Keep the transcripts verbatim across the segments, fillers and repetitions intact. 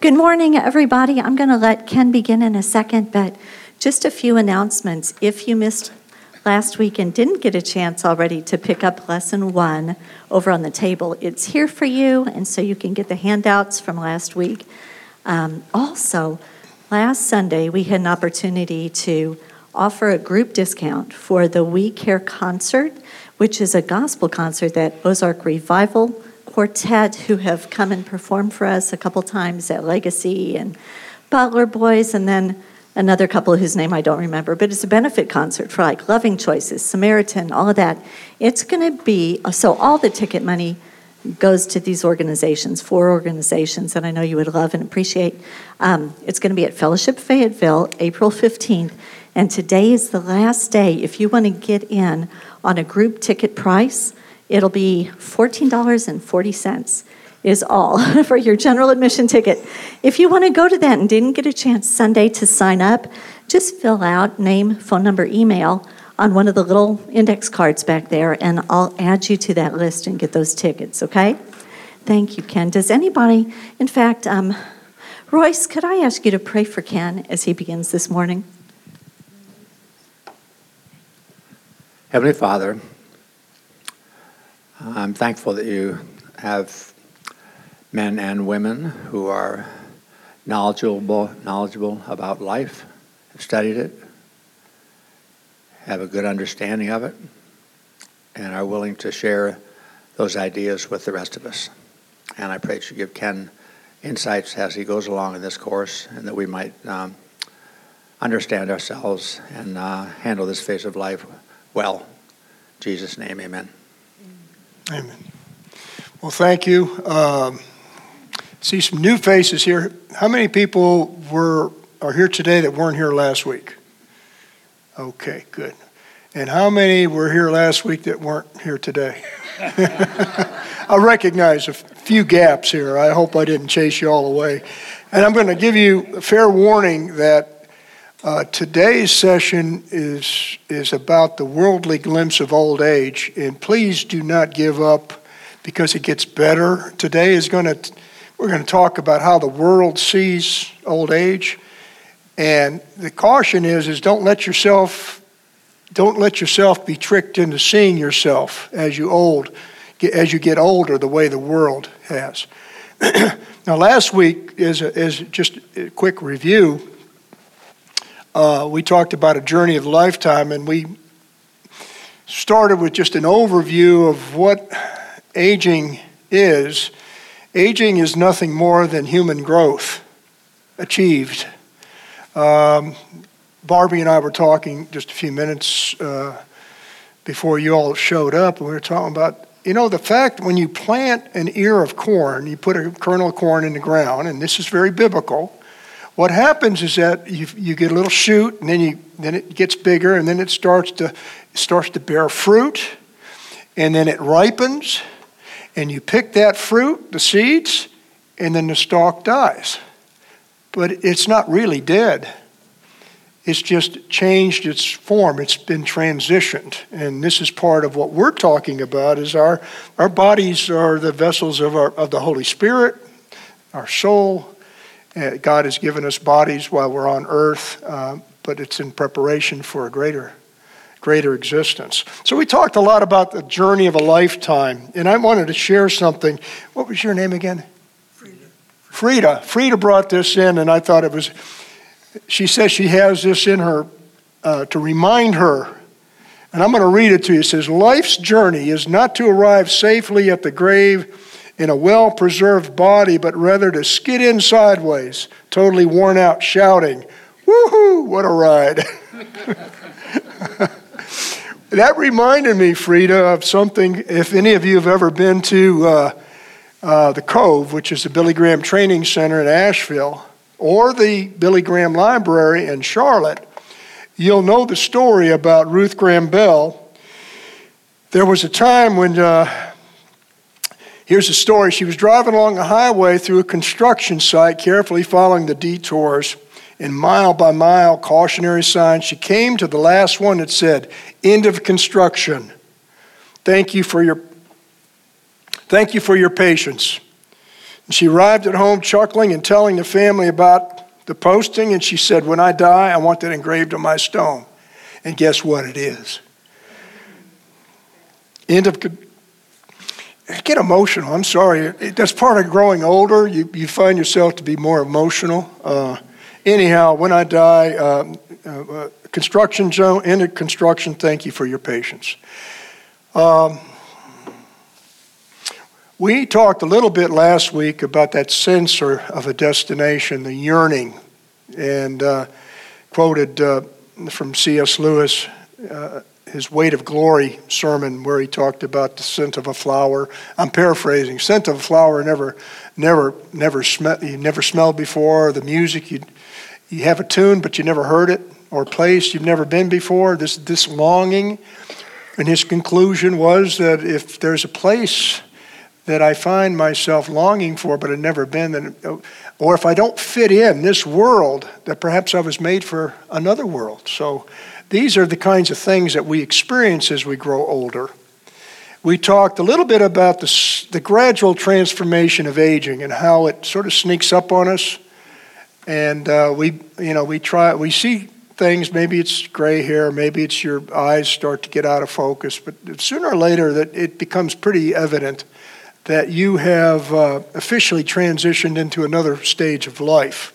Good morning, everybody. I'm going to let Ken begin in a second, but just a few announcements. If you missed last week and didn't get a chance already to pick up lesson one over on the table, it's here for you, and so you can get the handouts from last week. Um, also, last Sunday, we had an opportunity to offer a group discount for the We Care concert, which is a gospel concert that Ozark Revival Quartet, who have come and performed for us a couple times at Legacy and Butler Boys, and then another couple whose name I don't remember, but it's a benefit concert for like Loving Choices, Samaritan, all of that. It's going to be, so all the ticket money goes to these organizations, four organizations that I know you would love and appreciate. Um, it's going to be at Fellowship Fayetteville, April fifteenth, and today is the last day. If you want to get in on a group ticket price, it'll be fourteen dollars and forty cents is all for your general admission ticket. If you want to go to that and didn't get a chance Sunday to sign up, just fill out name, phone number, email on one of the little index cards back there, and I'll add you to that list and get those tickets, okay? Thank you, Ken. Does anybody, in fact, um, Royce, could I ask you to pray for Ken as he begins this morning? Heavenly Father, I'm thankful that you have men and women who are knowledgeable, knowledgeable about life, have studied it, have a good understanding of it, and are willing to share those ideas with the rest of us. And I pray that you give Ken insights as he goes along in this course, and that we might um, understand ourselves and uh, handle this phase of life well. In Jesus' name, amen. Amen. Well, thank you. Um, see some new faces here. How many people were are here today that weren't here last week? Okay, good. And how many were here last week that weren't here today? I recognize a few gaps here. I hope I didn't chase you all away. And I'm going to give you a fair warning that Uh, today's session is is about the worldly glimpse of old age, and please do not give up because it gets better. Today is going to we're going to talk about how the world sees old age, and the caution is is don't let yourself don't let yourself be tricked into seeing yourself as you old as you get older the way the world has. Now, last week is a, is just a quick review. Uh, we talked about a journey of a lifetime, and we started with just an overview of what aging is. Aging is nothing more than human growth achieved. Um, Barbie and I were talking just a few minutes uh, before you all showed up, and we were talking about, you know, the fact when you plant an ear of corn, you put a kernel of corn in the ground, and this is very biblical. What happens is that you, you get a little shoot, and then you then it gets bigger, and then it starts to it starts to bear fruit, and then it ripens, and you pick that fruit, the seeds, and then the stalk dies. But it's not really dead. It's just changed its form. It's been transitioned, and this is part of what we're talking about. Is our our bodies are the vessels of our of the Holy Spirit, our soul. God has given us bodies while we're on earth, uh, but it's in preparation for a greater, greater existence. So we talked a lot about the journey of a lifetime, and I wanted to share something. What was your name again? Frida. Frida. Frida brought this in, and I thought it was, she says she has this in her uh, to remind her, and I'm going to read it to you. It says, life's journey is not to arrive safely at the grave in a well-preserved body, but rather to skid in sideways, totally worn out, shouting, woohoo, what a ride. That reminded me, Frida, of something, if any of you have ever been to uh, uh, the Cove, which is the Billy Graham Training Center in Asheville, or the Billy Graham Library in Charlotte, you'll know the story about Ruth Graham Bell. There was a time when... Uh, Here's the story. She was driving along a highway through a construction site, carefully following the detours and mile by mile cautionary signs. She came to the last one that said, end of construction. Thank you for your, thank you for your patience. She arrived at home chuckling and telling the family about the posting, and she said, when I die, I want that engraved on my stone. And guess what it is? End of, I get emotional, I'm sorry. It, that's part of growing older. You, you find yourself to be more emotional. Uh, anyhow, when I die, uh, uh, construction zone, end of construction, thank you for your patience. Um, We talked a little bit last week about that sense or of a destination, the yearning, and uh, quoted uh, from C S Lewis, uh, his Weight of Glory sermon, where he talked about the scent of a flower. I'm paraphrasing. Scent of a flower never, never, never smell. You never smelled before. The music, you you have a tune, but you never heard it, or a place you've never been before. This this longing, and his conclusion was that if there's a place that I find myself longing for, but I've never been, then, or if I don't fit in this world, that perhaps I was made for another world. So these are the kinds of things that we experience as we grow older. We talked a little bit about the, the gradual transformation of aging and how it sort of sneaks up on us. And uh, we, you know, we try, we see things, maybe it's gray hair, maybe it's your eyes start to get out of focus, but sooner or later that it becomes pretty evident that you have uh, officially transitioned into another stage of life.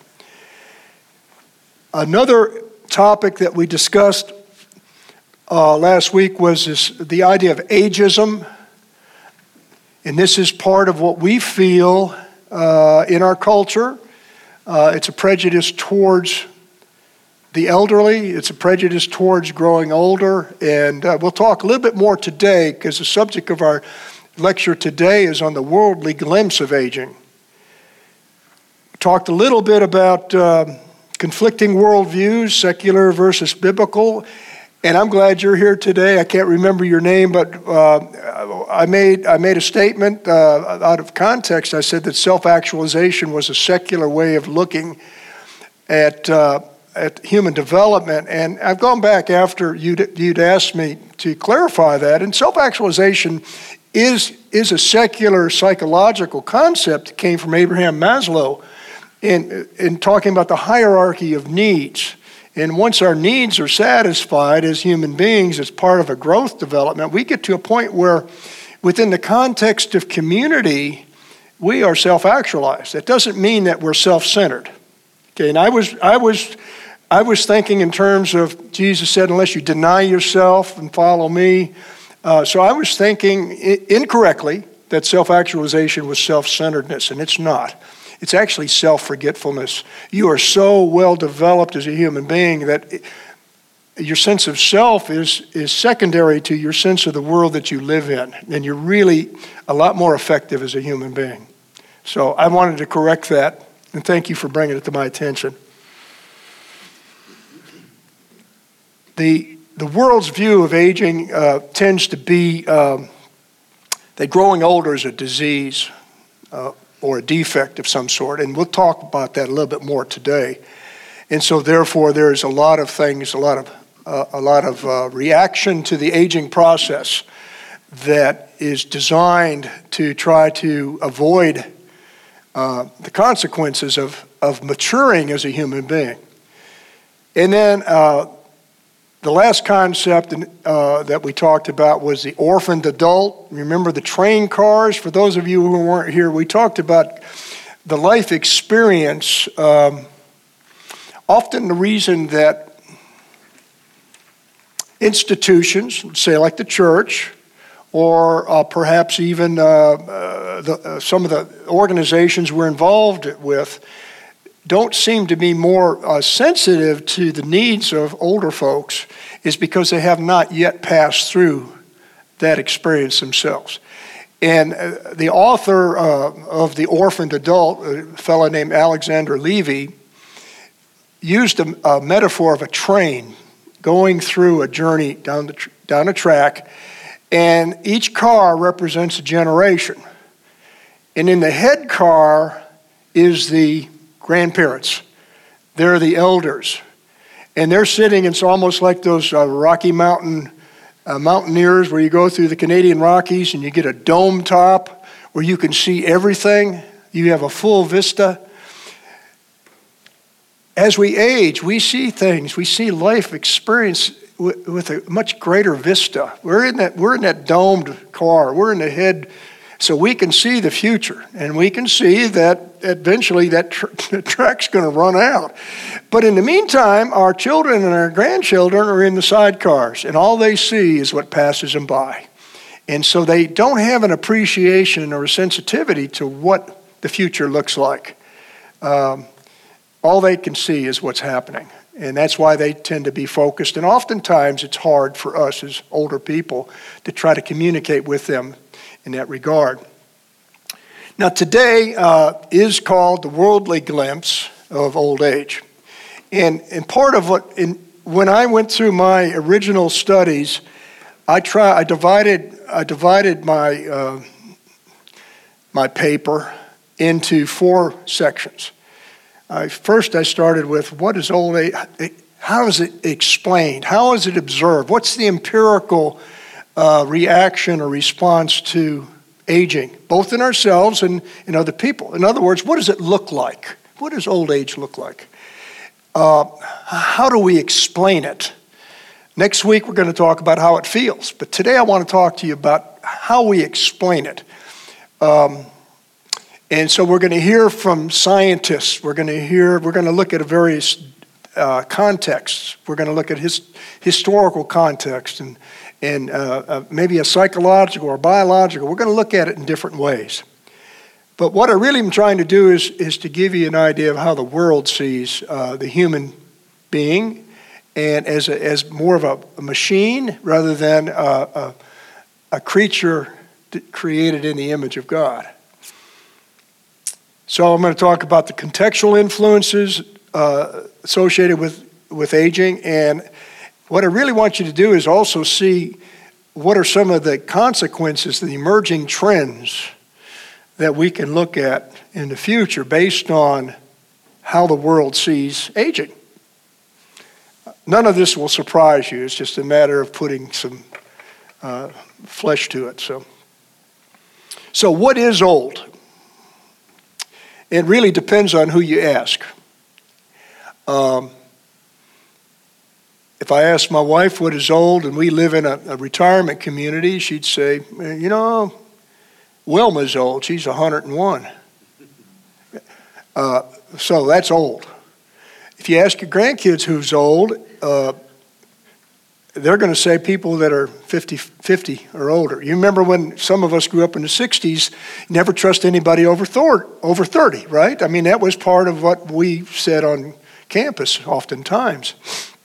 Another topic that we discussed uh, last week was this, the idea of ageism. And this is part of what we feel uh, in our culture. Uh, it's a prejudice towards the elderly. It's a prejudice towards growing older. And uh, we'll talk a little bit more today because the subject of our lecture today is on the worldly glimpse of aging. We talked a little bit about uh, conflicting worldviews, secular versus biblical, and I'm glad you're here today. I can't remember your name, but uh, I made I made a statement uh, out of context. I said that self-actualization was a secular way of looking at uh, at human development, and I've gone back after you'd, you'd asked me to clarify that, and self-actualization is is a secular psychological concept that came from Abraham Maslow in, in talking about the hierarchy of needs. And once our needs are satisfied as human beings as part of a growth development, we get to a point where within the context of community, we are self-actualized. That doesn't mean that we're self-centered. Okay, and I was I was I was thinking in terms of Jesus said, unless you deny yourself and follow me. Uh, so I was thinking incorrectly that self-actualization was self-centeredness, and it's not. It's actually self-forgetfulness. You are so well developed as a human being that it, your sense of self is, is secondary to your sense of the world that you live in, and you're really a lot more effective as a human being. So I wanted to correct that, and thank you for bringing it to my attention. The The world's view of aging uh, tends to be um, that growing older is a disease uh, or a defect of some sort, and we'll talk about that a little bit more today. And so, therefore, there's a lot of things, a lot of uh, a lot of uh, reaction to the aging process that is designed to try to avoid uh, the consequences of of maturing as a human being. And then. Uh, The last concept uh, that we talked about was the orphaned adult. Remember the train cars? For those of you who weren't here, we talked about the life experience. Um, often the reason that institutions, say like the church, or uh, perhaps even uh, uh, the, uh, some of the organizations we're involved with, don't seem to be more uh, sensitive to the needs of older folks is because they have not yet passed through that experience themselves. And uh, the author uh, of The Orphaned Adult, a fellow named Alexander Levy, used a, a metaphor of a train going through a journey down, the tr- down a track, and each car represents a generation. And in the head car is the grandparents. They're the elders. And they're sitting, it's almost like those uh, Rocky Mountain uh, mountaineers where you go through the Canadian Rockies and you get a dome top where you can see everything. You have a full vista. As we age, we see things, we see life experience with, with a much greater vista. We're in that, we're in that domed car. We're in the head, so we can see the future. And we can see that eventually that tr- the track's going to run out. But in the meantime, our children and our grandchildren are in the sidecars, and all they see is what passes them by. And so they don't have an appreciation or a sensitivity to what the future looks like. Um, all they can see is what's happening. And that's why they tend to be focused. And oftentimes it's hard for us as older people to try to communicate with them in that regard. Now today uh, is called the worldly glimpse of old age. And, and part of what, in, when I went through my original studies, I try, I divided, I divided my, uh, my paper into four sections. Uh, first, I started with what is old age? How is it explained? How is it observed? What's the empirical uh, reaction or response to aging, both in ourselves and in other people? In other words, what does it look like? What does old age look like? Uh, how do we explain it? Next week, we're going to talk about how it feels. But today, I want to talk to you about how we explain it. Um, And so we're going to hear from scientists. We're going to hear, we're going to look at various uh, contexts. We're going to look at his, historical context and, and uh, uh, maybe a psychological or biological. We're going to look at it in different ways. But what I really am trying to do is, is to give you an idea of how the world sees uh, the human being, and as, a, as more of a, a machine rather than a, a, a creature created in the image of God. So I'm going to talk about the contextual influences uh, associated with, with aging. And what I really want you to do is also see what are some of the consequences, the emerging trends that we can look at in the future based on how the world sees aging. None of this will surprise you. It's just a matter of putting some uh, flesh to it. So, so what is old? It really depends on who you ask. Um, if I ask my wife what is old, and we live in a, a retirement community, she'd say, you know, Wilma's old. She's one hundred and one. Uh, so that's old. If you ask your grandkids who's old, uh, they're going to say people that are fifty, fifty or older. You remember when some of us grew up in the sixties, never trust anybody over thirty, right? I mean, that was part of what we said on campus oftentimes.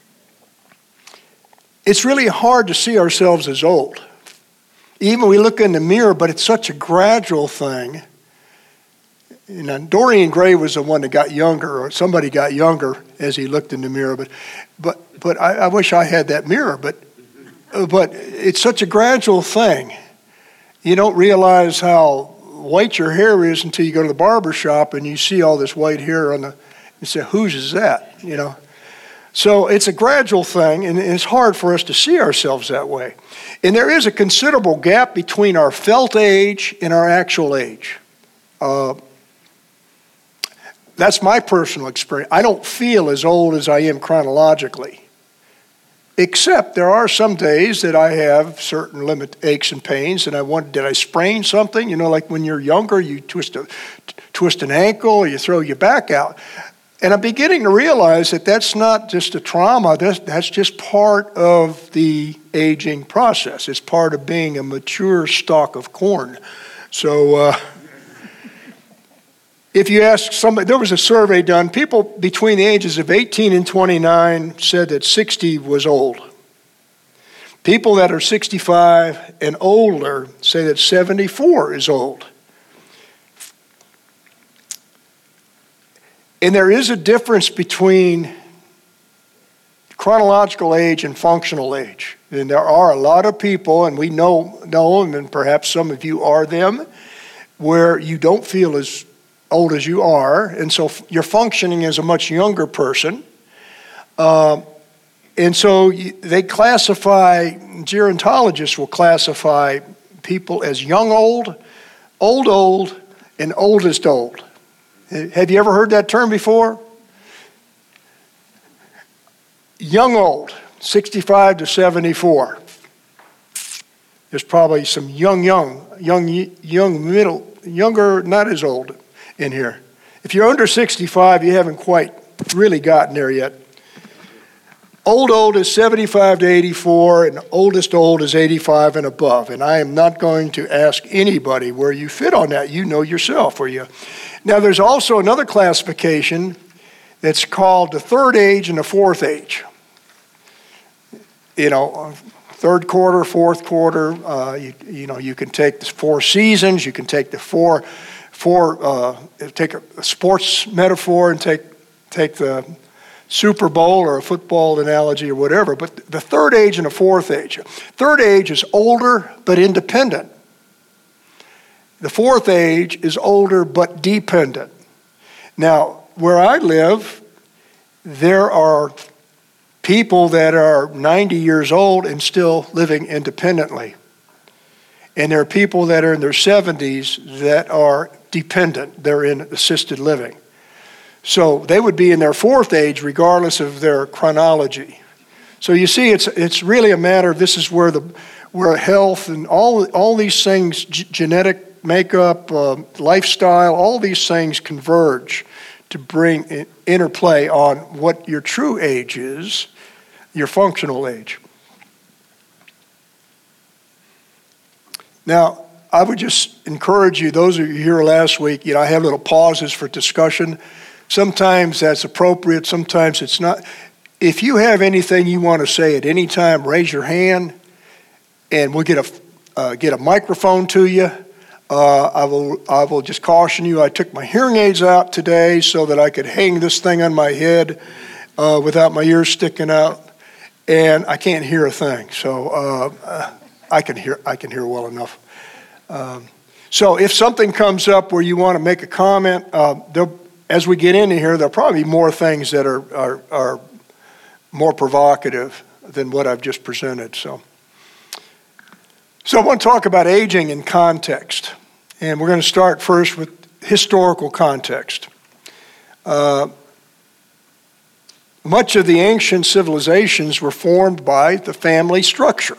It's really hard to see ourselves as old. Even we look in the mirror, but it's such a gradual thing. You know, Dorian Gray was the one that got younger, or somebody got younger as he looked in the mirror. But, but, but I, I wish I had that mirror. But, but it's such a gradual thing. You don't realize how white your hair is until you go to the barber shop and you see all this white hair on the. You say, "Whose is that?" You know. So it's a gradual thing, and it's hard for us to see ourselves that way. And there is a considerable gap between our felt age and our actual age. Uh, That's my personal experience. I don't feel as old as I am chronologically, except there are some days that I have certain limit aches and pains, and I wonder, did I sprain something? You know, like when you're younger, you twist a twist an ankle, or you throw your back out. And I'm beginning to realize that that's not just a trauma. That's, that's just part of the aging process. It's part of being a mature stalk of corn. So. Uh, If you ask somebody, there was a survey done, people between the ages of eighteen and twenty-nine said that sixty was old. People that are sixty-five and older say that seventy-four is old. And there is a difference between chronological age and functional age. And there are a lot of people, and we know, know them, and perhaps some of you are them, where you don't feel as old as you are, and so you're functioning as a much younger person. Uh, and so they classify, gerontologists will classify people as young old, old old, and oldest old. Have you ever heard that term before? Young old, sixty-five to seventy-four. There's probably some young, young, young, young, middle, younger, not as old in here. If you're under sixty-five, you haven't quite really gotten there yet. Old old is seventy-five to eighty-four, and oldest old is eighty-five and above. And I am not going to ask anybody where you fit on that. You know yourself where you. Now, there's also another classification that's called the third age and the fourth age. You know, third quarter, fourth quarter. Uh, you, you know, you can take the four seasons. You can take the four, four. Uh, take a, a sports metaphor and take take the Super Bowl or a football analogy or whatever. But the third age and the fourth age. Third age is older but independent. The fourth age is older but dependent. Now, where I live, there are people that are ninety years old and still living independently. And there are people that are in their seventies that are dependent. They're in assisted living. So they would be in their fourth age regardless of their chronology. So you see, it's it's really a matter of this is where the where health and all all these things, g- genetic makeup, uh, lifestyle, all these things converge to bring interplay on what your true age is, your functional age. Now, I would just encourage you, those of you here last week, you know, I have little pauses for discussion. Sometimes that's appropriate, sometimes it's not. If you have anything you want to say at any time, raise your hand, and we'll get a uh, get a microphone to you. Uh, I will I will just caution you, I took my hearing aids out today so that I could hang this thing on my head uh, without my ears sticking out, and I can't hear a thing. So uh, I can hear I can hear well enough. Um, so if something comes up where you want to make a comment, uh, as we get into here, there'll probably be more things that are, are, are more provocative than what I've just presented. So, so I want to talk about aging in context. And we're going to start first with historical context. Uh, much of the ancient civilizations were formed by the family structure.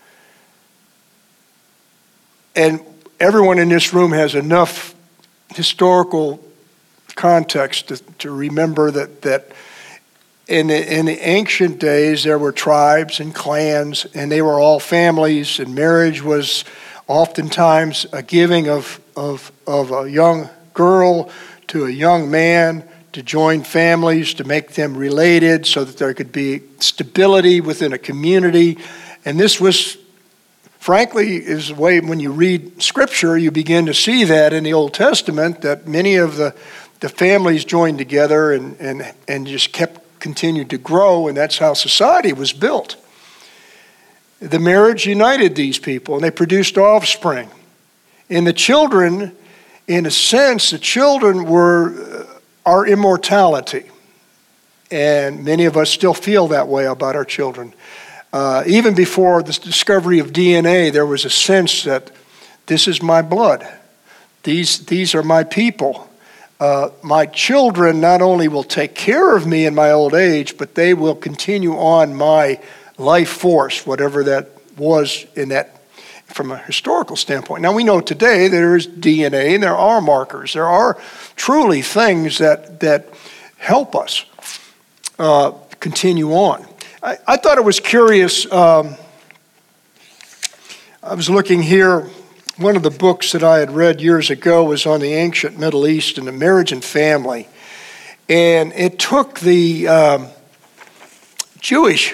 And everyone in this room has enough historical context to, to remember that, that in the, in the ancient days there were tribes and clans, and they were all families, and marriage was oftentimes a giving of, of, of a young girl to a young man to join families, to make them related so that there could be stability within a community. And this was, frankly, is the way when you read Scripture, you begin to see that in the Old Testament, that many of the, the families joined together and, and, and just kept continued to grow, and that's how society was built. The marriage united these people, and they produced offspring. And the children, in a sense, the children were our immortality. And many of us still feel that way about our children. Uh, even before the discovery of D N A, there was a sense that this is my blood. These, these are my people. Uh, my children not only will take care of me in my old age, but they will continue on my life force, whatever that was in that, from a historical standpoint. Now we know today there is D N A and there are markers. There are truly things that that help us uh, continue on. I, I thought it was curious. Um, I was looking here. One of the books that I had read years ago was on the ancient Middle East and the marriage and family. And it took the um, Jewish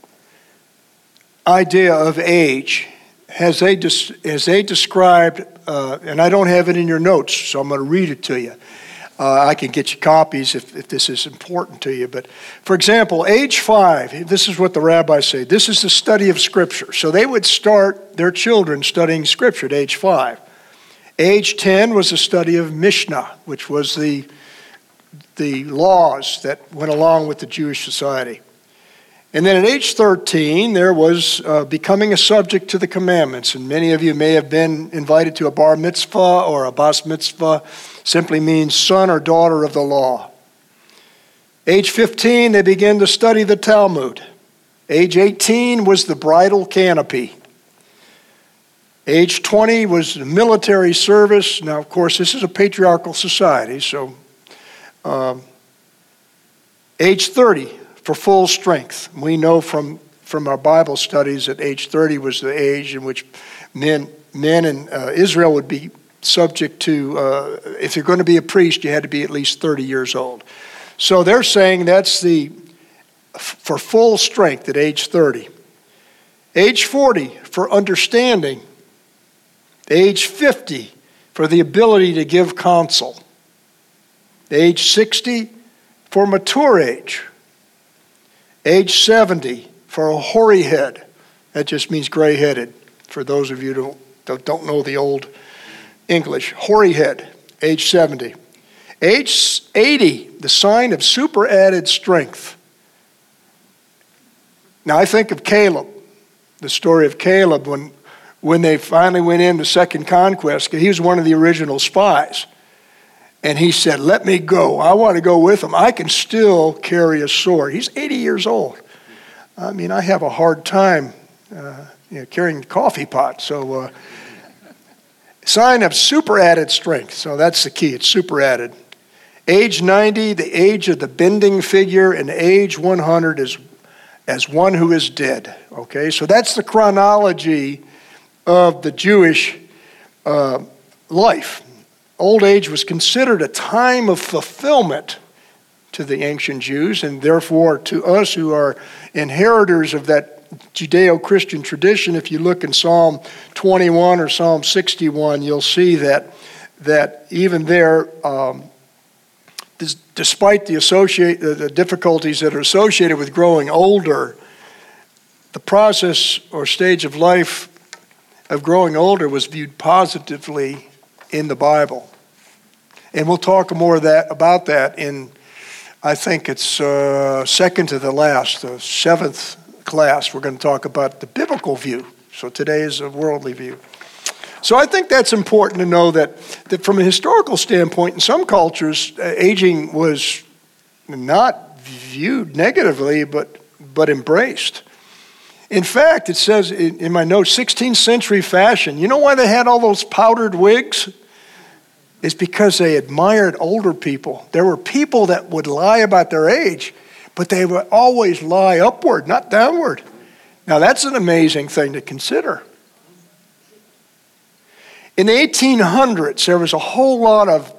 idea of age as they, des- as they described, uh, and I don't have it in your notes, so I'm going to read it to you. Uh, I can get you copies if, if this is important to you. But for example, age five, this is what the rabbis say. This is the study of Scripture. So they would start their children studying Scripture at age five. Age ten was the study of Mishnah, which was the, the laws that went along with the Jewish society. And then at age thirteen, there was uh, becoming a subject to the commandments. And many of you may have been invited to a bar mitzvah or a bas mitzvah. Simply means son or daughter of the law. Age fifteen, they began to study the Talmud. Age eighteen was the bridal canopy. Age twenty was military service. Now, of course, this is a patriarchal society, so um, age thirty, for full strength. We know from, from our Bible studies that age thirty was the age in which men, men in uh, Israel would be subject to, uh, if you're going to be a priest, you had to be at least thirty years old. So they're saying that's the, for full strength at age thirty. Age forty, for understanding. Age fifty, for the ability to give counsel. Age sixty, for mature age. Age seventy, for a hoary head. That just means gray-headed, for those of you who don't, don't know the old English. Hoary head, age seventy. Age eighty, the sign of superadded strength. Now I think of Caleb, the story of Caleb, when, when they finally went into second conquest. He was one of the original spies. And he said, let me go. I want to go with him. I can still carry a sword. He's eighty years old. I mean, I have a hard time uh, you know, carrying the coffee pot. So, uh, sign of superadded strength. So that's the key. It's superadded. Age ninety, the age of the bending figure, and age one hundred is as one who is dead. Okay, so that's the chronology of the Jewish uh, life. Old age was considered a time of fulfillment to the ancient Jews, and therefore to us who are inheritors of that Judeo-Christian tradition. If you look in Psalm twenty-one or Psalm sixty-one, you'll see that that even there, um, this, despite the associate the, the difficulties that are associated with growing older, the process or stage of life of growing older was viewed positively in the Bible. And we'll talk more of that about that in, I think it's uh, second to the last, the seventh class. We're going to talk about the biblical view. So today is a worldly view. So I think that's important to know that, that from a historical standpoint, in some cultures, uh, aging was not viewed negatively, but, but embraced. In fact, it says in, in my notes, sixteenth century fashion. You know why they had all those powdered wigs? It's because they admired older people. There were people that would lie about their age, but they would always lie upward, not downward. Now that's an amazing thing to consider. In the eighteen hundreds, there was a whole lot of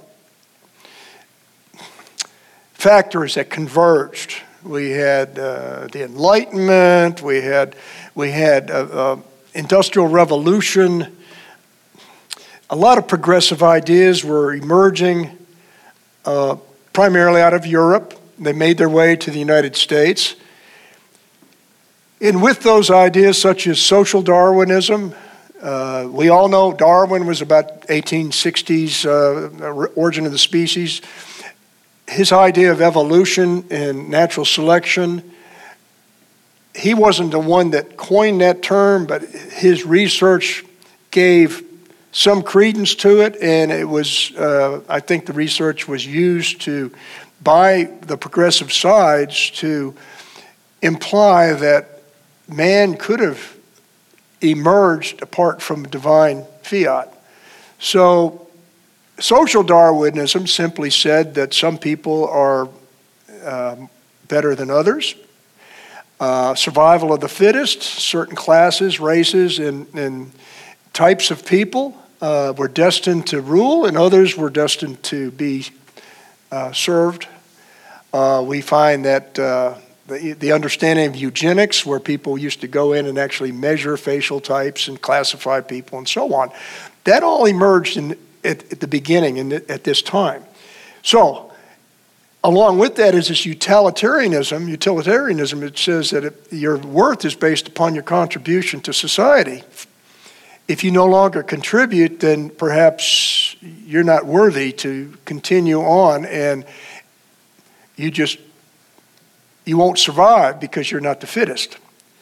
factors that converged. We had uh, the Enlightenment, we had we had uh, uh, Industrial Revolution. A lot of progressive ideas were emerging, uh, primarily out of Europe. They made their way to the United States. And with those ideas, such as social Darwinism, uh, we all know Darwin was about eighteen sixties, uh, origin of the species. His idea of evolution and natural selection, he wasn't the one that coined that term, but his research gave some credence to it, and it was, uh, I think the research was used to, by the progressive sides, to imply that man could have emerged apart from divine fiat. So social Darwinism simply said that some people are um, better than others. Uh, survival of the fittest, certain classes, races, and, and types of people uh, were destined to rule, and others were destined to be uh, served. Uh, we find that uh, the, the understanding of eugenics, where people used to go in and actually measure facial types and classify people and so on, that all emerged in, at, at the beginning and at this time. So, along with that is this utilitarianism. Utilitarianism, it says that it, your worth is based upon your contribution to society. If you no longer contribute, then perhaps you're not worthy to continue on, and you just you won't survive because you're not the fittest.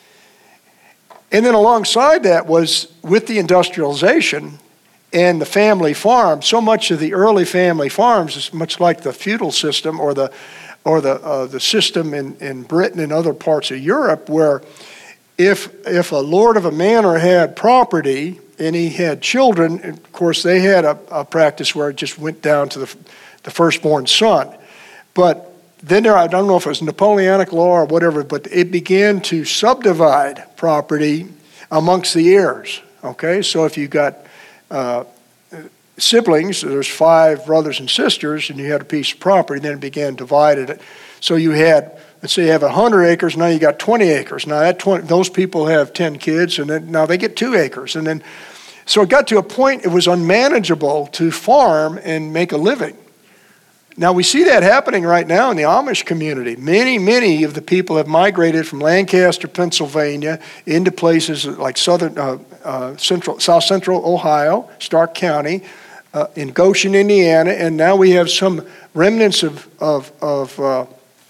And then alongside that was, with the industrialization and the family farm, so much of the early family farms is much like the feudal system or the or the uh, the system in, in Britain and other parts of Europe, where if if a lord of a manor had property and he had children, of course they had a, a practice where it just went down to the, the firstborn son. But then there, I don't know if it was Napoleonic law or whatever, but it began to subdivide property amongst the heirs. Okay, so if you got uh, siblings, there's five brothers and sisters, and you had a piece of property, then it began divided it. So you had, let's say you have one hundred acres, now you got twenty acres. Now that twenty, those people have ten kids, and then now they get two acres. And then, so it got to a point it was unmanageable to farm and make a living. Now, we see that happening right now in the Amish community. Many, many of the people have migrated from Lancaster, Pennsylvania, into places like southern, uh, uh, central, south central Ohio, Stark County, uh, in Goshen, Indiana, and now we have some remnants of, of, of uh,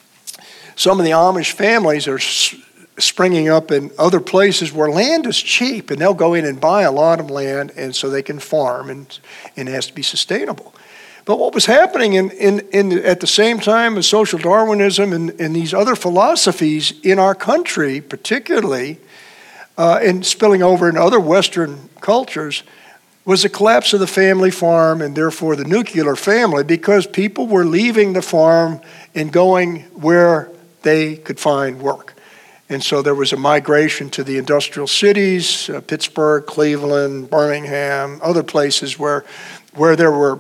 some of the Amish families are s- springing up in other places where land is cheap, and they'll go in and buy a lot of land, and so they can farm, and, and it has to be sustainable. But what was happening in, in, in at the same time as social Darwinism and, and these other philosophies in our country, particularly, uh, and spilling over in other Western cultures, was the collapse of the family farm and therefore the nuclear family, because people were leaving the farm and going where they could find work. And so there was a migration to the industrial cities, uh, Pittsburgh, Cleveland, Birmingham, other places where, where there were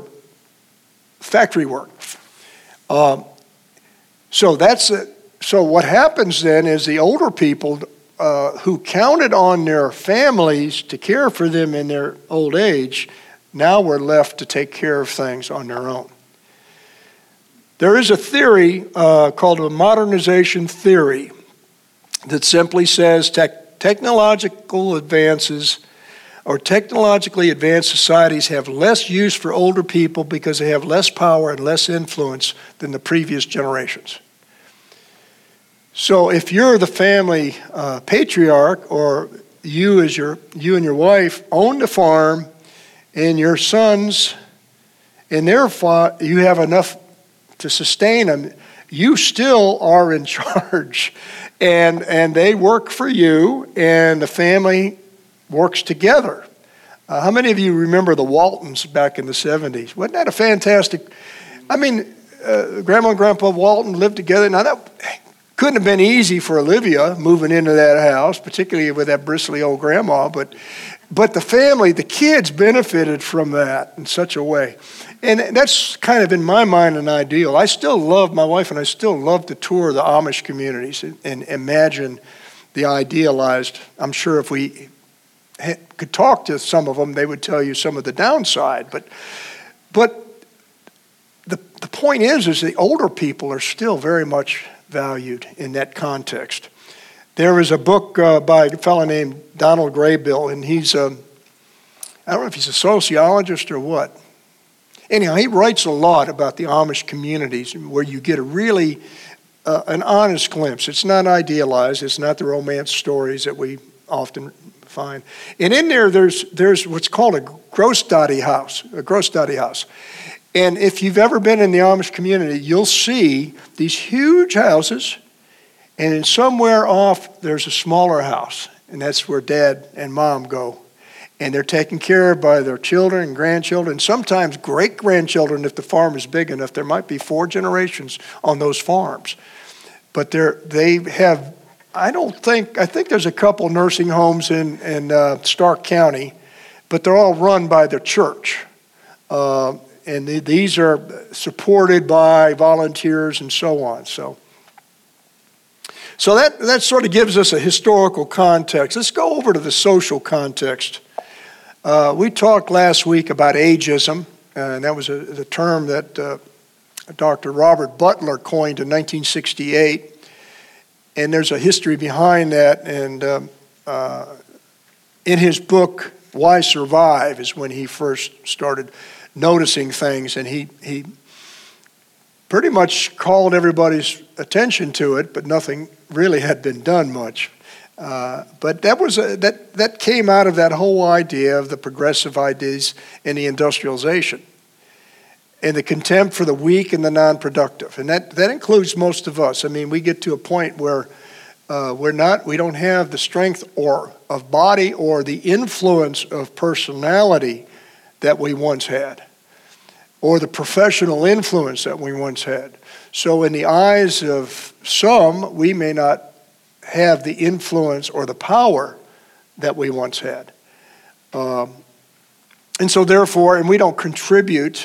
factory work. Um, so that's it. So what happens then is the older people uh, who counted on their families to care for them in their old age, now were left to take care of things on their own. There is a theory uh, called a modernization theory that simply says tech- technological advances or technologically advanced societies have less use for older people because they have less power and less influence than the previous generations. So if you're the family uh, patriarch, or you as your you and your wife own the farm, and your sons and their fa- you have enough to sustain them, you still are in charge, and and they work for you, and the family works together. Uh, how many of you remember the Waltons back in the seventies? Wasn't that a fantastic? I mean, uh, Grandma and Grandpa Walton lived together. Now, that couldn't have been easy for Olivia moving into that house, particularly with that bristly old grandma, but but the family, the kids benefited from that in such a way. And that's kind of, in my mind, an ideal. I still love, my wife and I still love to tour the Amish communities and, and imagine the idealized. I'm sure if we could talk to some of them, they would tell you some of the downside. But but the the point is, is the older people are still very much valued in that context. There was a book uh, by a fellow named Donald Graybill, and he's a, I don't know if he's a sociologist or what. Anyhow, he writes a lot about the Amish communities, where you get a really, uh, an honest glimpse. It's not idealized. It's not the romance stories that we often find. And in there, there's there's what's called a Großstädte house, a Großstädte house. And if you've ever been in the Amish community, you'll see these huge houses, and in somewhere off, there's a smaller house, and that's where Dad and Mom go. And they're taken care of by their children and grandchildren, sometimes great-grandchildren if the farm is big enough. There might be four generations on those farms. But they're, they have, I don't think, I think there's a couple nursing homes in, in uh, Stark County, but they're all run by the church. Uh, and the, these are supported by volunteers and so on. So, so that, that sort of gives us a historical context. Let's go over to the social context. Uh, we talked last week about ageism, and that was a, the term that uh, Doctor Robert Butler coined in nineteen sixty-eight. And there's a history behind that. And um, uh, in his book, Why Survive, is when he first started noticing things. And he he pretty much called everybody's attention to it, but nothing really had been done much. Uh, but that was a, that that came out of that whole idea of the progressive ideas and the industrialization, and the contempt for the weak and the non-productive, and that that includes most of us. I mean, we get to a point where uh, we're not, we don't have the strength or of body or the influence of personality that we once had, or the professional influence that we once had. So, in the eyes of some, we may not have the influence or the power that we once had. Um, and so therefore, and we don't contribute,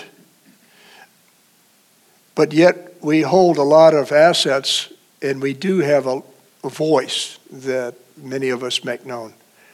but yet we hold a lot of assets, and we do have a, a voice that many of us make known.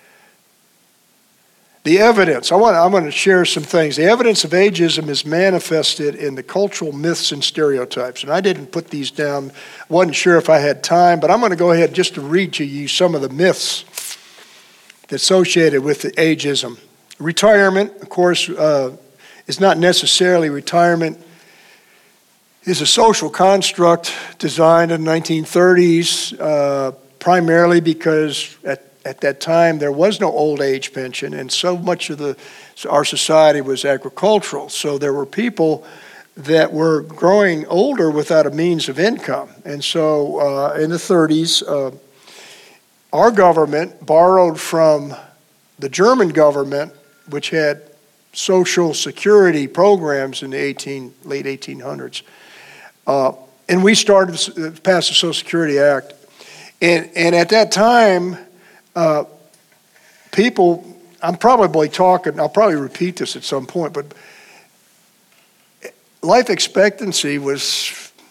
The evidence, I want, I'm going to share some things. The evidence of ageism is manifested in the cultural myths and stereotypes. And I didn't put these down, wasn't sure if I had time, but I'm going to go ahead just to read to you some of the myths associated with the ageism. Retirement, of course, uh, is not necessarily retirement. Is a social construct designed in the nineteen thirties, uh, primarily because at At that time, there was no old age pension, and so much of the our society was agricultural. So there were people that were growing older without a means of income. And so uh, in the thirties, uh, our government borrowed from the German government, which had social security programs in the eighteen, late eighteen hundreds. Uh, and we started to pass the Social Security Act. And, and at that time, Uh, people, I'm probably talking, I'll probably repeat this at some point, but life expectancy was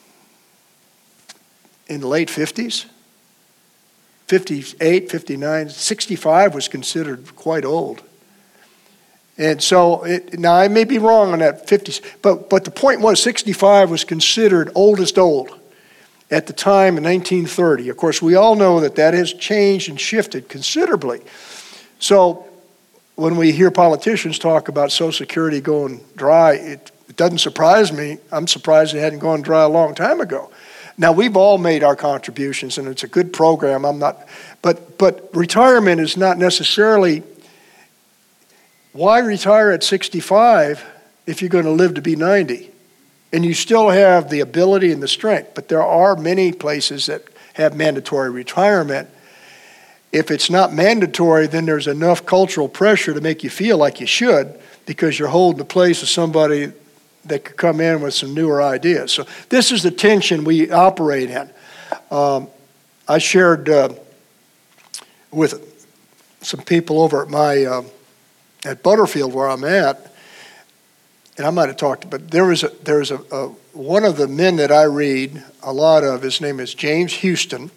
in the late fifties, fifty-eight, fifty-nine, sixty-five was considered quite old. And so, it, now I may be wrong on that fifties, but, but the point was sixty-five was considered oldest old at the time in nineteen thirty. Of course, we all know that that has changed and shifted considerably. So when we hear politicians talk about Social Security going dry, it, it doesn't surprise me. I'm surprised it hadn't gone dry a long time ago. Now, we've all made our contributions, and it's a good program. I'm not, but but retirement is not necessarily, why retire at sixty-five if you're going to live to be ninety? And you still have the ability and the strength. But there are many places that have mandatory retirement. If it's not mandatory, then there's enough cultural pressure to make you feel like you should, because you're holding the place of somebody that could come in with some newer ideas. So this is the tension we operate in. Um, I shared uh, with some people over at my uh, at Butterfield, where I'm at, and I might have talked, but there was a, there was a, a one of the men that I read a lot of. His name is James Houston,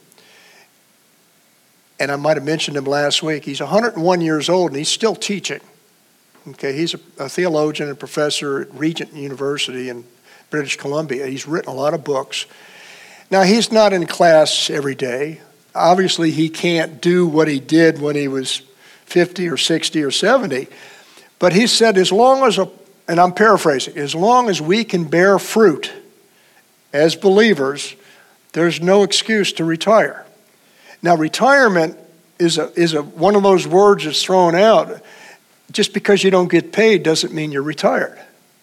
and I might have mentioned him last week. He's one hundred one years old, and he's still teaching. Okay, he's a, a theologian and professor at Regent University in British Columbia. He's written a lot of books. Now, he's not in class every day. Obviously, he can't do what he did when he was fifty or sixty or seventy. But he said, as long as a And I'm paraphrasing, as long as we can bear fruit as believers, there's no excuse to retire. Now, retirement is a, is a, one of those words that's thrown out. Just because you don't get paid doesn't mean you're retired.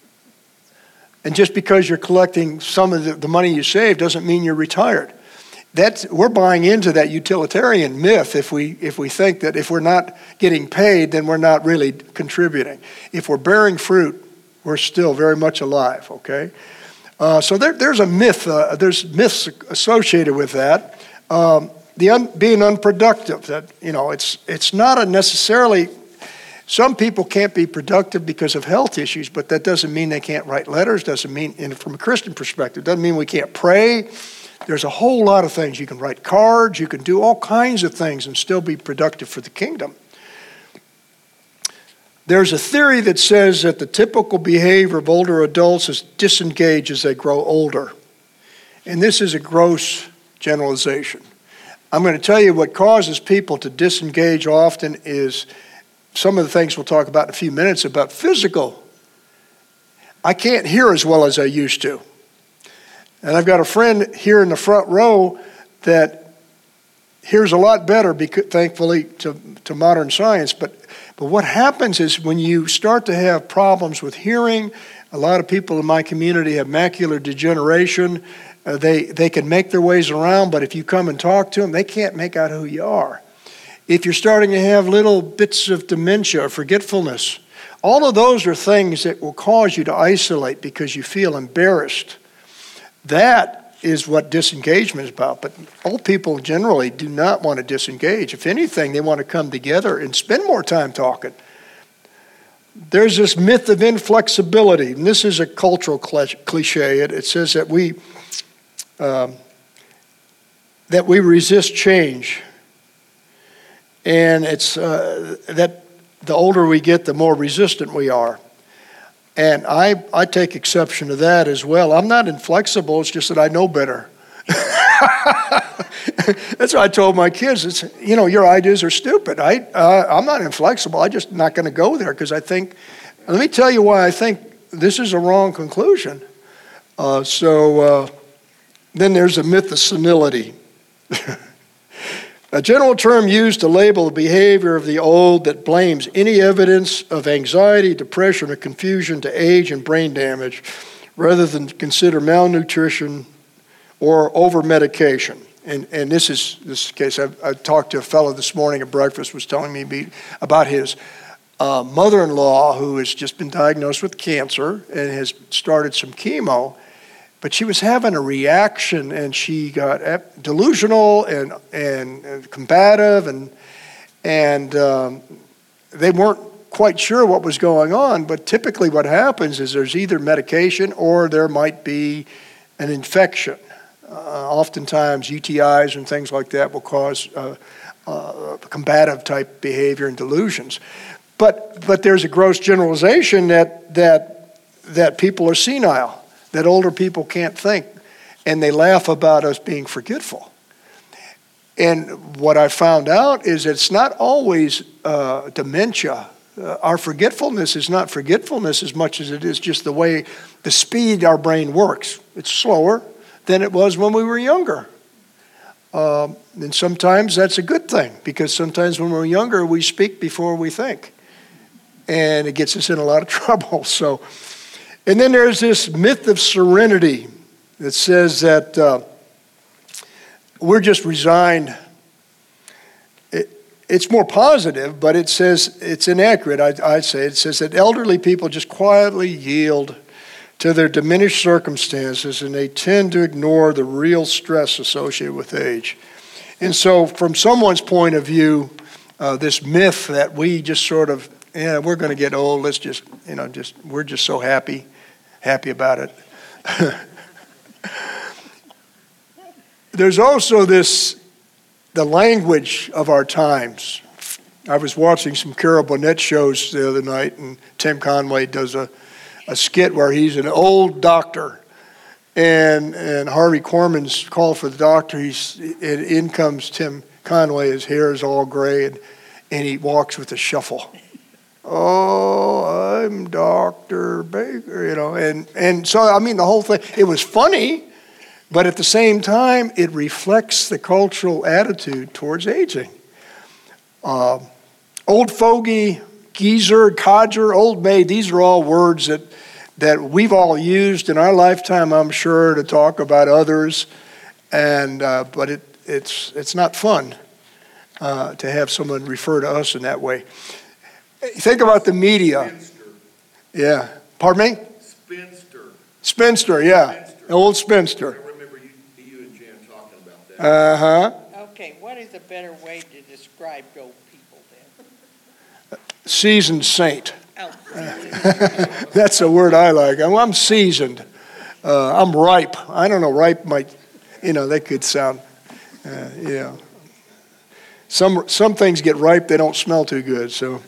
And just because you're collecting some of the, the money you save doesn't mean you're retired. That's, we're buying into that utilitarian myth if we if we think that if we're not getting paid, then we're not really contributing. If we're bearing fruit, we're still very much alive, okay? Uh, so there, there's a myth, uh, there's myths associated with that. Um, the un, being unproductive, that, you know, it's it's not a necessarily, some people can't be productive because of health issues, but that doesn't mean they can't write letters, doesn't mean, and from a Christian perspective, doesn't mean we can't pray. There's a whole lot of things. You can write cards, you can do all kinds of things and still be productive for the kingdom. There's a theory that says that the typical behavior of older adults is disengage as they grow older. And this is a gross generalization. I'm going to tell you what causes people to disengage often is some of the things we'll talk about in a few minutes about physical. I can't hear as well as I used to. And I've got a friend here in the front row that hears a lot better, because, thankfully, to, to modern science. But, but what happens is when you start to have problems with hearing, a lot of people in my community have macular degeneration. Uh, they, they can make their ways around, but if you come and talk to them, they can't make out who you are. If you're starting to have little bits of dementia or forgetfulness, all of those are things that will cause you to isolate because you feel embarrassed. That is what disengagement is about. But old people generally do not want to disengage. If anything, they want to come together and spend more time talking. There's this myth of inflexibility, and this is a cultural cliche. It, it says that we um, that we resist change, and it's uh, that the older we get, the more resistant we are. And I, I take exception to that as well. I'm not inflexible, it's just that I know better. That's what I told my kids. It's, you know, your ideas are stupid. I, uh, I'm not inflexible. I'm just not going to go there because I think, let me tell you why I think this is a wrong conclusion. Uh, so uh, then there's a myth of senility. A general term used to label the behavior of the old that blames any evidence of anxiety, depression, or confusion to age and brain damage, rather than consider malnutrition or over-medication. And, and this is this case. I, I talked to a fellow this morning at breakfast, was telling me about his uh, mother-in-law who has just been diagnosed with cancer and has started some chemo. But she was having a reaction, and she got delusional and and combative, and and um, they weren't quite sure what was going on. But typically, what happens is there's either medication or there might be an infection. Uh, oftentimes, U T Is and things like that will cause uh, uh, combative type behavior and delusions. But but there's a gross generalization that that that people are senile, that older people can't think, and they laugh about us being forgetful. And what I found out is it's not always uh, dementia. Uh, our forgetfulness is not forgetfulness as much as it is just the way, the speed our brain works. It's slower than it was when we were younger. Um, and sometimes that's a good thing, because sometimes when we're younger, we speak before we think. And it gets us in a lot of trouble. So. And then there's this myth of serenity that says that uh, we're just resigned. It, it's more positive, but it says it's inaccurate, I, I'd say. It says that elderly people just quietly yield to their diminished circumstances, and they tend to ignore the real stress associated with age. And so from someone's point of view, uh, this myth that we just sort of, yeah, we're going to get old, let's just, you know, just we're just so happy. Happy about it. There's also this, the language of our times. I was watching some Carol Burnett shows the other night, and Tim Conway does a, a skit where he's an old doctor, and and Harvey Korman's called for the doctor. He's and in comes Tim Conway. His hair is all gray, and, and he walks with a shuffle. Oh, I'm Doctor Baker, you know, and, and so, I mean, the whole thing, it was funny, but at the same time, it reflects the cultural attitude towards aging. Uh, old fogey, geezer, codger, old maid, these are all words that, that we've all used in our lifetime, I'm sure, to talk about others, and uh, but it, it's, it's not fun uh, to have someone refer to us in that way. Think about the media. Spinster. Yeah. Pardon me? Spinster. Spinster, yeah. Spinster. An old spinster. I remember you, you and Jan talking about that. Uh-huh. Okay, what is a better way to describe old people then? Seasoned saint. Oh, That's a word I like. I'm, I'm seasoned. Uh, I'm ripe. I don't know, ripe might, you know, that could sound, uh, you know. Some, some things get ripe, they don't smell too good, so.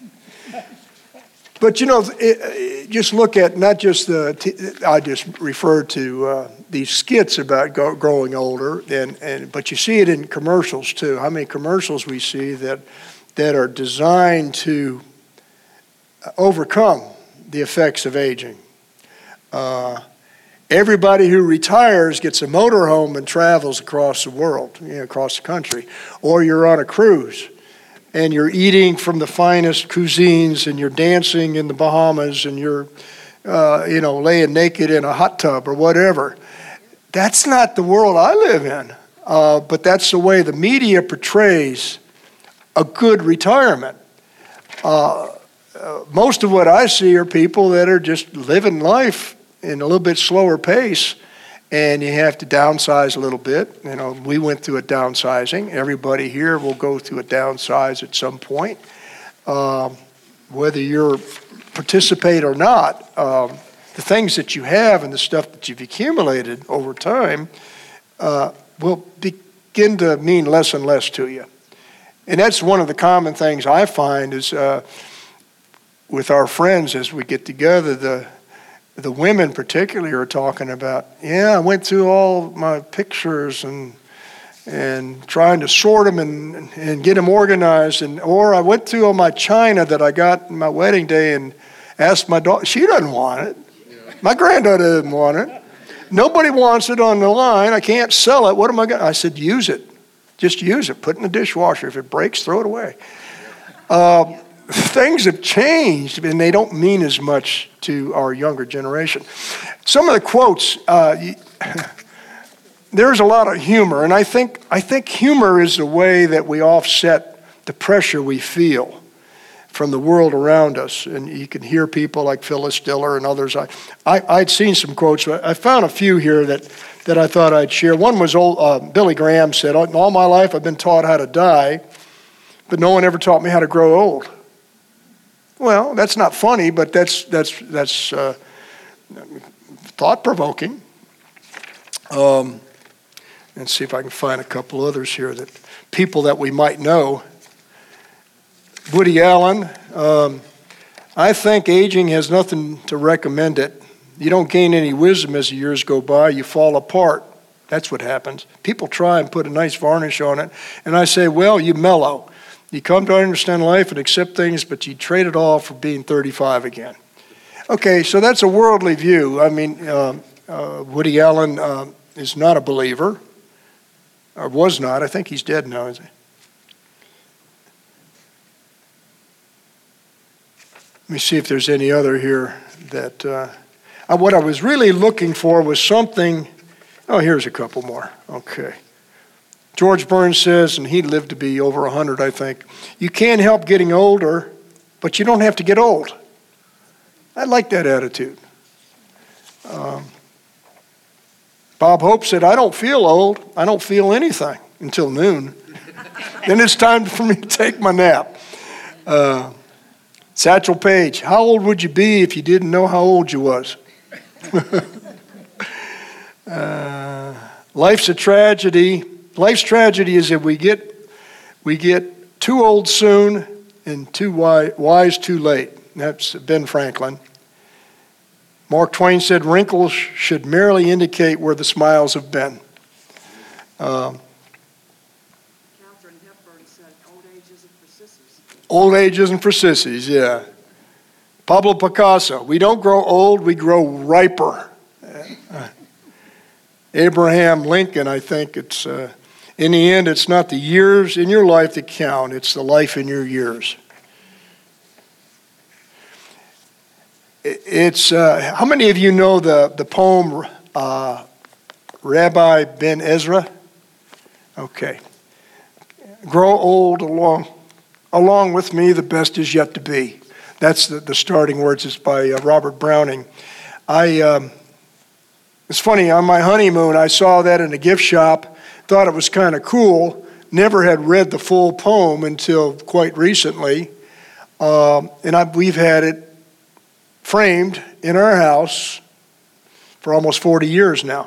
But, you know, it, it, just look at not just the, t- I just referred to uh, these skits about go, growing older, and, and but you see it in commercials too. How many commercials we see that that are designed to overcome the effects of aging. Uh, Everybody who retires gets a motorhome and travels across the world, you know, across the country. Or you're on a cruise and you're eating from the finest cuisines and you're dancing in the Bahamas and you're, uh, you know, laying naked in a hot tub or whatever. That's not the world I live in. Uh, but that's the way the media portrays a good retirement. Uh, uh, most of what I see are people that are just living life in a little bit slower pace, and you have to downsize a little bit. You know, we went through a downsizing. Everybody here will go through a downsize at some point. Um, whether you participate or not, um, the things that you have and the stuff that you've accumulated over time uh, will begin to mean less and less to you. And that's one of the common things I find is uh, with our friends as we get together, the the women particularly are talking about, yeah, I went through all my pictures and and trying to sort them and, and get them organized. And or I went through all my china that I got in my wedding day and asked my daughter, she doesn't want it. Yeah. My granddaughter doesn't want it. Nobody wants it on the line. I can't sell it. What am I going to? I said, use it. Just use it. Put it in the dishwasher. If it breaks, throw it away. Uh, things have changed, and they don't mean as much to our younger generation. Some of the quotes, uh, there's a lot of humor, and I think I think humor is the way that we offset the pressure we feel from the world around us. And you can hear people like Phyllis Diller and others. I, I, I'd seen some quotes. I found a few here that, that I thought I'd share. One was old, uh, Billy Graham said, all my life I've been taught how to die, but no one ever taught me how to grow old. Well, that's not funny, but that's that's that's uh, thought-provoking. Um, let's see if I can find a couple others here that people that we might know. Woody Allen, um, I think aging has nothing to recommend it. You don't gain any wisdom as the years go by. You fall apart. That's what happens. People try and put a nice varnish on it, and I say, well, you mellow. You come to understand life and accept things, but you trade it all for being thirty-five again. Okay, so that's a worldly view. I mean, uh, uh, Woody Allen uh, is not a believer, or was not. I think he's dead now, is he? Let me see if there's any other here that... Uh, uh, what I was really looking for was something... Oh, here's a couple more. Okay. George Burns says, and he lived to be over one hundred, I think, you can't help getting older, but you don't have to get old. I like that attitude. Um, Bob Hope said, I don't feel old. I don't feel anything until noon. Then it's time for me to take my nap. Uh, Satchel Paige, how old would you be if you didn't know how old you was? uh, life's a tragedy. Life's tragedy is that we get we get too old soon and too wise, wise too late. That's Ben Franklin. Mark Twain said, wrinkles should merely indicate where the smiles have been. Um, Katharine Hepburn said, old age isn't for sissies. Old age isn't for sissies, yeah. Pablo Picasso, we don't grow old, we grow riper. Uh, Abraham Lincoln, I think it's... Uh, In the end, it's not the years in your life that count, it's the life in your years. It's, uh, how many of you know the, the poem uh, Rabbi Ben Ezra? Okay. Grow old along, along with me, the best is yet to be. That's the, the starting words. It's by uh, Robert Browning. I, um, it's funny, on my honeymoon, I saw that in a gift shop. Thought it was kind of cool, never had read the full poem until quite recently. Um, and I, we've had it framed in our house for almost forty years now.